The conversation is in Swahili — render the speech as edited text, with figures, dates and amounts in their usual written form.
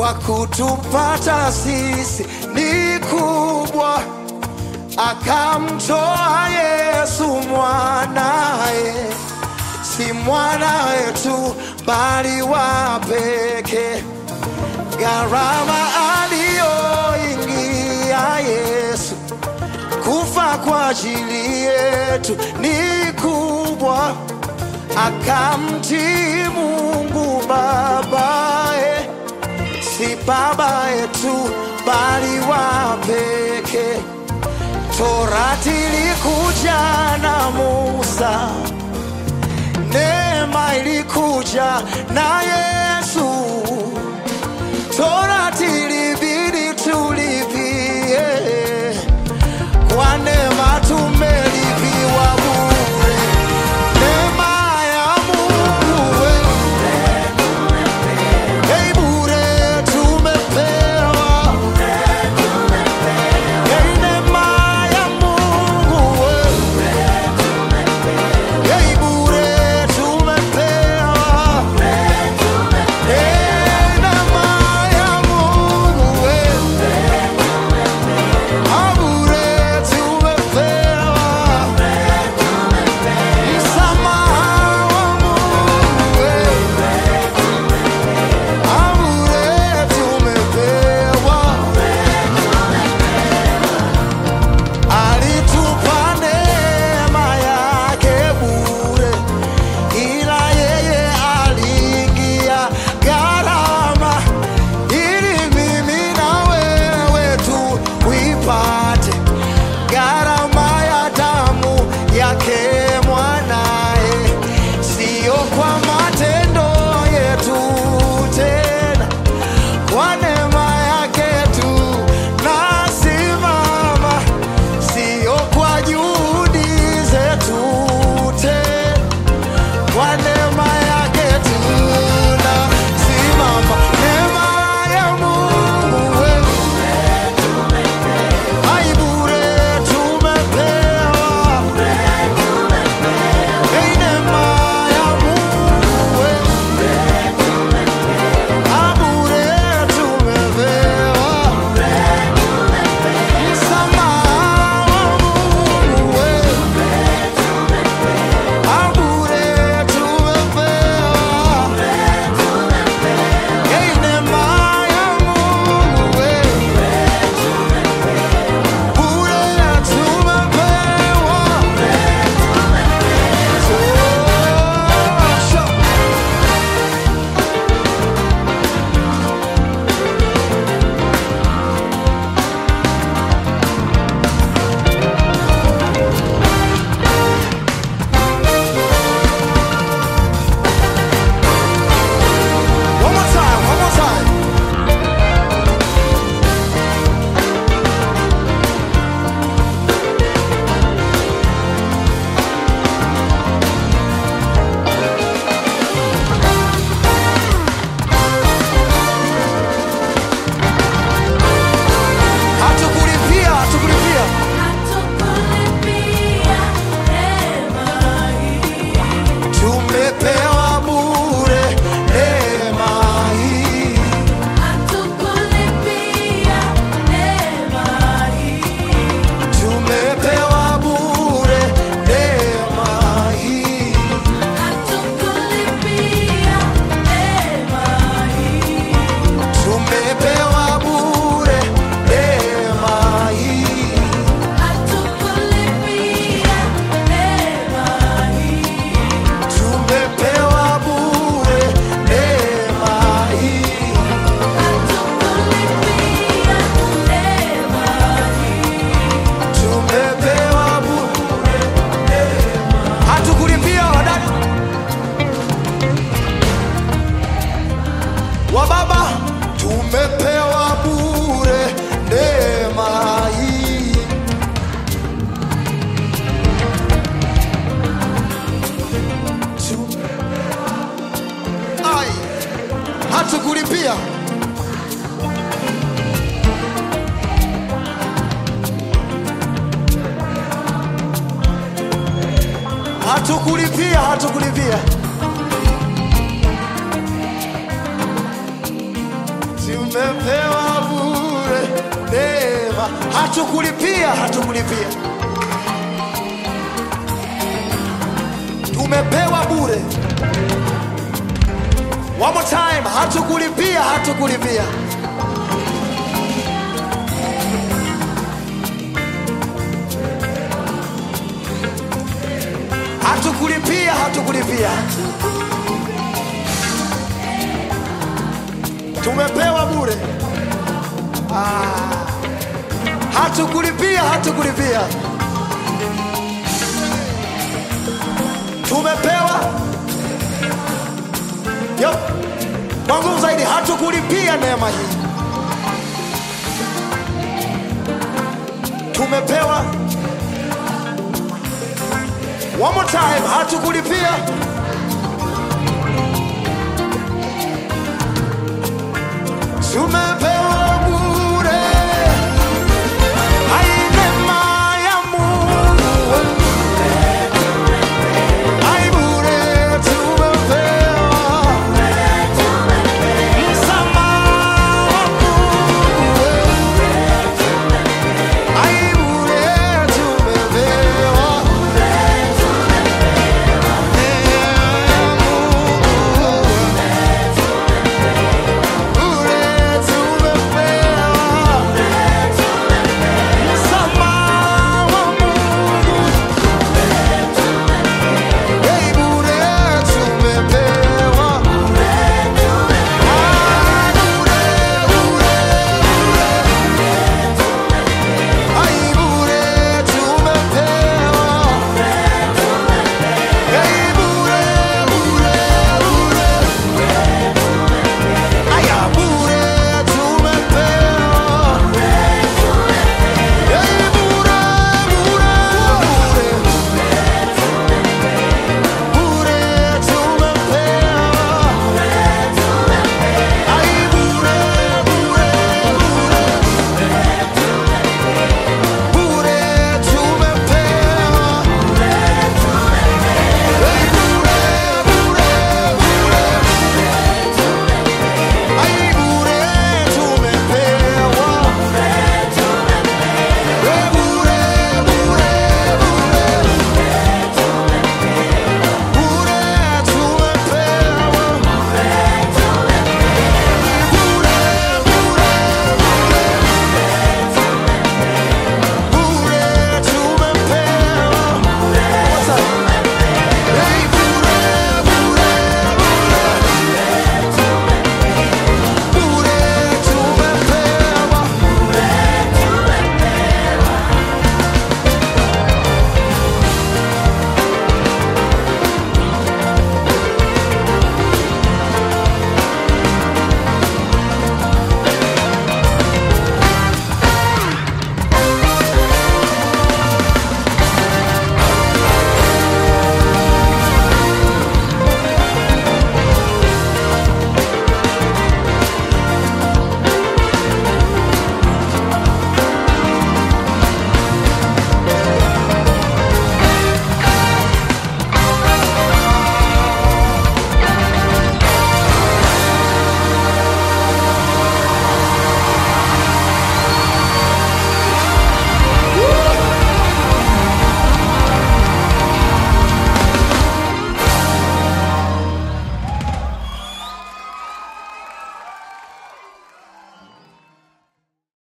kwa kutupata sisi ni kubwa, akamtoa Yesu mwanae, si mwana wetu bali wa pekee. Gharama aliyoingia Yesu kufa kwa ajili yetu ni kubwa, akamtii Mungu babae, si baba yetu bali wa pekee. Torati ilikuja na Musa, neema ilikuja na Yesu. Torati ilibidi tulipie, kwa neema tumelipiwa bure. Neema ya Mungu hey, bure tumepewa. Hey, neema ya Mungu hey, bure tumepewa. Hey, neema ya Mungu bure tumepewa. Msamaha wa Mungu bure tumepewa. Alitupa neema yake bure, ila yeye aliingia gharama, ili mimi na wewe tuipate gharama ya damu yake mwanae, sio kwa matendo yetu tena, kwa neema yake tu nasimama, sio kwa juhudi zetu tena, kwa neema yake tu nasimama. Neema ya Mungu hai bure tumepewa. Hey, neema ya Mungu bure tumepewa. Msamaha wa Mungu bure tumepewa. Hey, neema ya Mungu bure One more time, one more time. Hatukulipia, hatukulipia. Tumepewa bure neema hii. Tumepewa bure neema hii. Tumepewa bure neema hii. Tumepewa bure neema hii. Tumepewa bure neema. Hatukulipia wadada wa baba, tumepewa bure neema hii. Ai, hatukulipia. Hatukulipia, hatukulipia. Si tumepewa bure neema. Hatukulipia, hatukulipia, tumepewa bure. One more time, hatukulipia, hatukulipia. Hatukulipia, hatukulipia. Tumepewa bure. Hatukulipia, hatukulipia. Tumepewa. Yup. Kwa nguvu zaidi, hatukulipia neema hii. Tumepewa. One more time, hatukulipia.